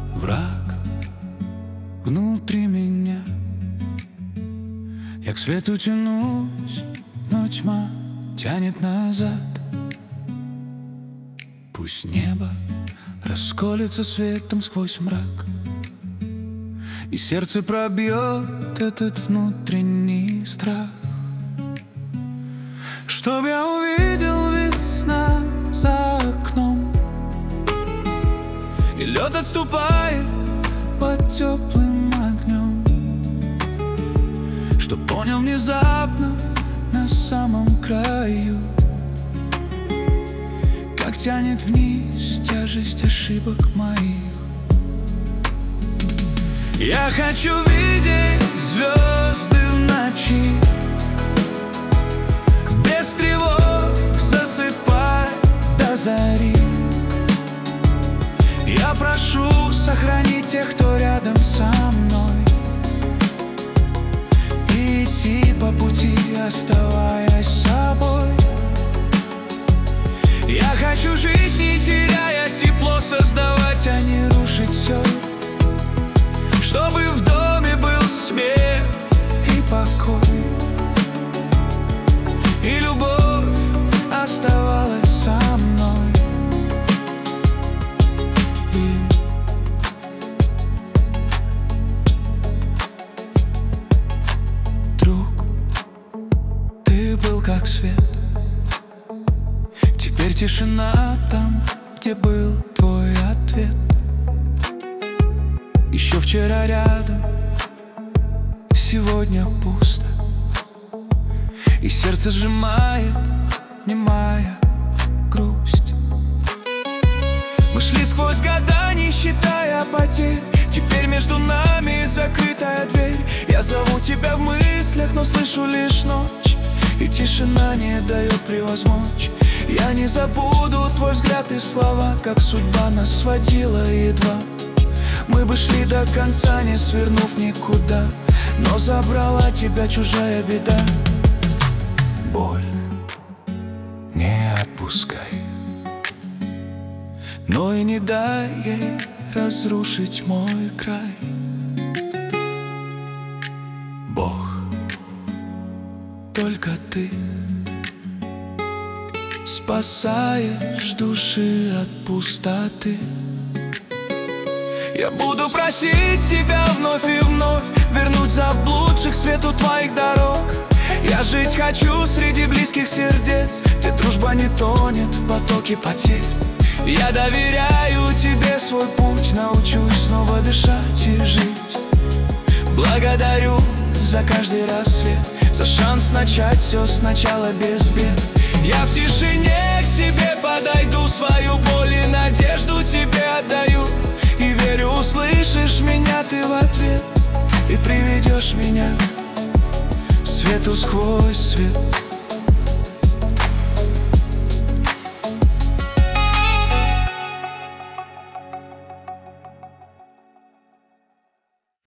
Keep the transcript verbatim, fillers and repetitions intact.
враг внутри меня. Я к свету тянусь, но тьма тянет назад. Пусть небо расколется светом сквозь мрак, и сердце пробьет этот внутренний страх. Чтоб я увидел весна за окном, и лед отступает под теплым огнем. Чтоб понял внезапно на самом краю, как тянет вниз тяжесть ошибок моих. Я хочу видеть звезды в ночи, без тревог засыпать до зари. Я прошу сохранить тех, кто рядом со мной, и идти по пути, оставаясь собой. Я хочу жить, не теряя тепло, создавать, а не рушить все. Чтобы в доме был смех и покой, и любовь оставалась со мной. И друг, ты был как свет. Теперь тишина там, где был твой ответ. Еще вчера рядом, сегодня пусто, и сердце сжимает немая грусть. Мы шли сквозь года, не считая потерь. Теперь между нами закрытая дверь. Я зову тебя в мыслях, но слышу лишь ночь, и тишина не дает превозмочь. Я не забуду твой взгляд и слова, как судьба нас сводила едва. Мы бы шли до конца, не свернув никуда, но забрала тебя чужая беда. Боль не отпускай, но и не дай ей разрушить мой край. Бог, только ты спасаешь души от пустоты. Я буду просить тебя вновь и вновь вернуть заблудших свету твоих дорог. Я жить хочу среди близких сердец, где дружба не тонет в потоке потерь. Я доверяю тебе свой путь, научусь снова дышать и жить. Благодарю за каждый рассвет, за шанс начать все сначала без бед. Я в тишине к тебе подойду, свою боль и надежду тебе отдаю. И верю, услышишь меня ты в ответ, и приведешь меня к свету сквозь свет.